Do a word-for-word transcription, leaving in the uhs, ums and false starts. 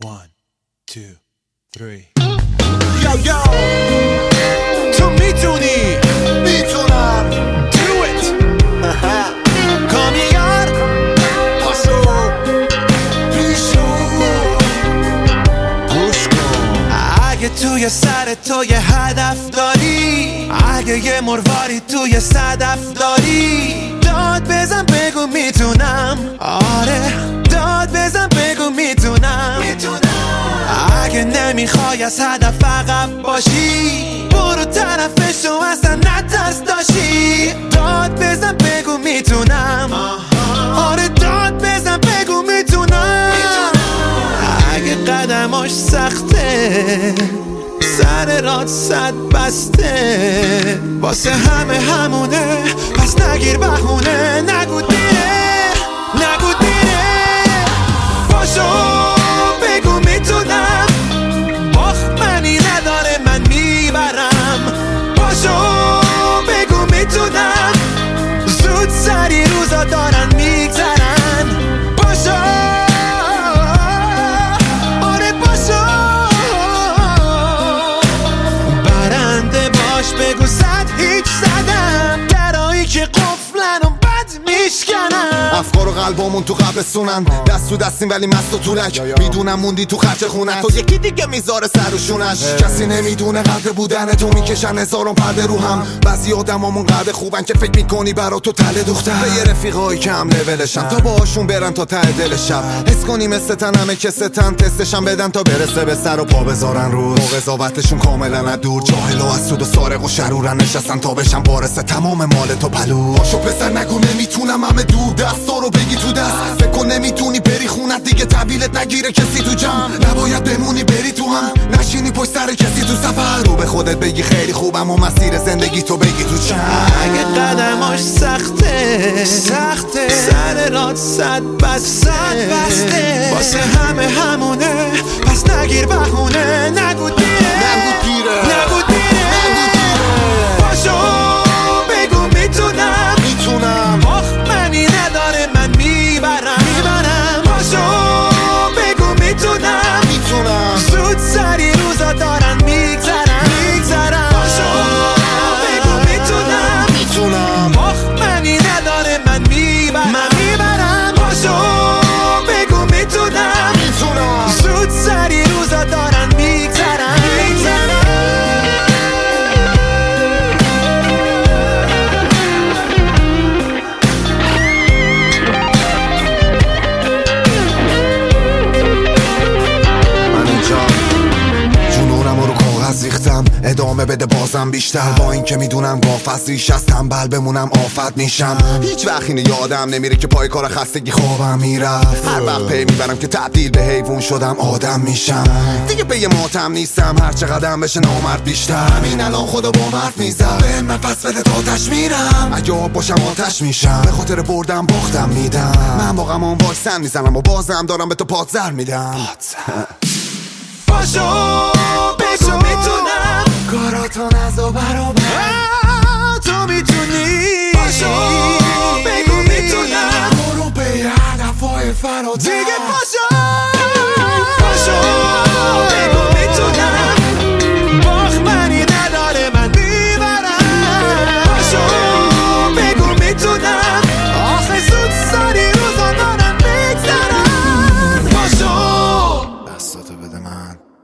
One, two, three. Yo yo تو میتونی میتونم Do it کامیار پاشو پیشو گوش کن اگه توی سر تو یه هدف داری اگه یه مرواری توی صدف داری داد بزن بگو میتونم آره داد بزن بگو میتونم اگه نمیخوای از هدف عقب باشی برو طرفشو اصلا نترس داشی داد بزن بگو میتونم آره داد بزن بگو میتونم اگه قدماش سخته سر راد صد بسته واسه همه همونه پس نگیر بهونه نگو دیره نگو دیره باشو بگو میتونم باخت منی نداره من میبرم باشو بگو میتونم زود سری روزا دارن میگذرن باشو آره باشو برنده باش بگو صد هیچ زدم درایی که قفلن و بد میشکنم افکار و قلبامون تو قبرستونن دست تو دستیم ولی مست و طولک میدونم موندی تو خرچ خونت تو یکی دیگه میذاره سر و شونش کسی نمیدونه قدر بودن تو میکشن هزاران پرده رو هم بعضی آدمامون قدر خوبن که فکر میکنی برا تو تله دختر به یه رفیقایی که هم لولشن تا باهاشون برن تا ته دل شب حس کنی مثل تن همه که ستن تستشن بدن تا برسه به سر و پا بذارن روز با قضاوتشون کاملا از دور جاهل و حسود و سارق و شرورن نشستن تا بشن وارث تمام مال تو پلو باشو پسر نگو نمیتونم همه دور دستا رو بگی تو دست فکر کن نمیتونی بری خونت دیگه تحویلت نگیره کسی تو جمع نباید بمونی بری تو هم نشینی پشت سر کسی تو سفر رو به خودت بگی خیلی خوبم و مسیر زندگی تو بگی تو چند اگه قدماش سخته سخته سر راد صد بسته بسته واسه همه همونه پس نگیر بهونه نگو دیره نگو دیره نگو دیره باشو بگو میتونم میتونم باخت منی نداره من میبرم میبرم باشو بگو میتونم میتونم زود سری روزا دارن میگذرن میگذرن باشو بگو میتونم میتونم باخت منی نداره من میبرم من میبرم باشو بگو میتونم میتونم زود سری روزا دارن میگذرن میگذرن ریختم ادامه بده بازم بیشتر با این که میدونم گافت ریش از تنبل بمونم آفت میشم هیچ وقت اینه یادم نمیره که پای کار خستگی خوابم میرفت هر وقت پی میبرم که تبدیل به حیوان شدم آدم میشم دیگه به یه ماتم نیستم هر چه قدم بشه نامرد بیشتر این الان خدا با مرد میزم به من پس بده آتش میرم اگه آب باشم آتش میشم به خاطر بردم باختم میدم من با غمان واکسن میزنم و بازم دارم به تو پادزر میدم باشو بگو میتونم کاراتو نزا برابر تو میتونی باشو بگو میتونم برو به هدفای فراتر دیگه باشو باشو بگو میتونم باخت منی نداره من میبرم باشو بگو میتونم آخه زود سری روزا دارن میگذرن باشو دستاتو بده من